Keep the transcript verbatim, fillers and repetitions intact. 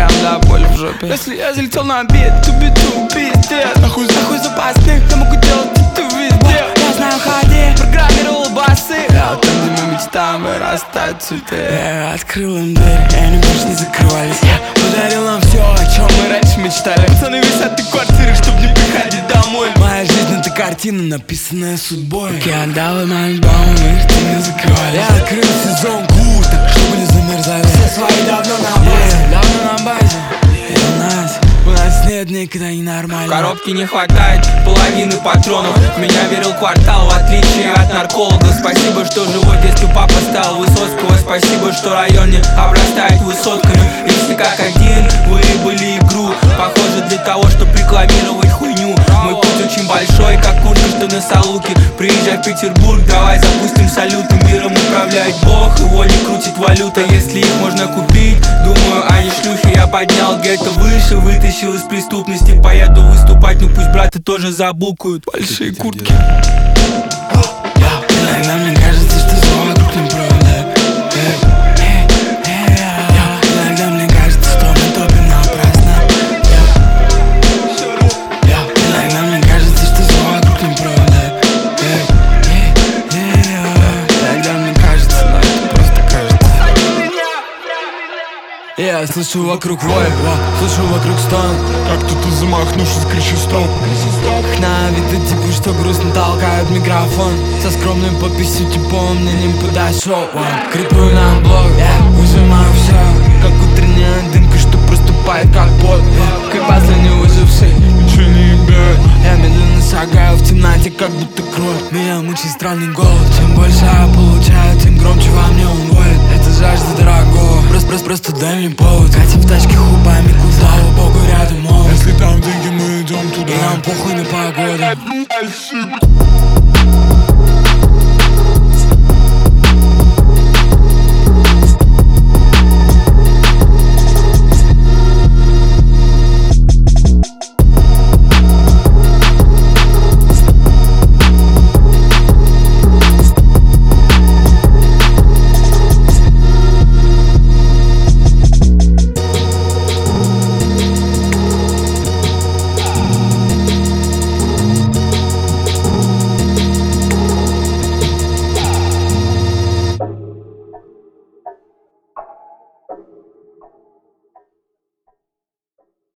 прям до боли в жопе. Если я залетел на обед, ту-би-ту, пиздец. Нахуй, нахуй запасных, я могу делать это везде. Я знаю ходы, программировал басы. Я вот там, где мы мечтаем вырастать цветы. Я открыл им дверь, и они больше не закрывались. Я подарил нам все, о чем мы раньше мечтали. Пацаны висят в квартирах, чтоб не приходить домой. Моя жизнь это картина, написанная судьбой. Как я отдал им альбом, их не закрывали. Я открыл сезонку, так чтобы не замерзали. Все свои давно на базе, yeah, давно на базе. И у нас, у нас нет никогда ненормально. В коробке не хватает половины патронов. В меня верил квартал, в отличие от нарколога. Спасибо, что живой детстве папа стал Высоцкого. Спасибо, что район не обрастает высотками. И все как один выбыли игру. Похоже для того, чтобы рекламировать хуйню. Мой путь очень большой, как куртка, что на Салуке. Приезжай в Петербург, давай запустим салюты. Миром управляет Бог, его не крутит валюта. Если их можно купить, думаю, они шлюхи. Я поднял гетто выше, вытащил из преступности. Поеду выступать, ну пусть браты тоже забукают большие куртки. Иногда мне кажется, что все вокруг не правда. Иногда мне кажется, что мы топим напрасно. Иногда мне кажется, что все вокруг не правда. Иногда мне кажется, но это просто кажется. Я слышу вокруг вой, слышу вокруг стон. Как кто-то замахнувшись кричит стоп. На виду типа, что грустно толкают микрофон. Со скромным подписью типа мне не подошел. Криплю на блог, я выжимаю все. Как утренняя дымка, что проступает как пот. Как последний выживший, ничего не ебет. я медленно шагаю в темноте, как будто кровь. Меня мучает странный голод. Чем больше я получаю, тем громче во мне он воет. Это жажда дорогого, просто, просто, просто дай мне повод. Катя в тачке хубами, слава богу, рядом молод. Если там деньги, мы идем туда. И нам похуй на погоду.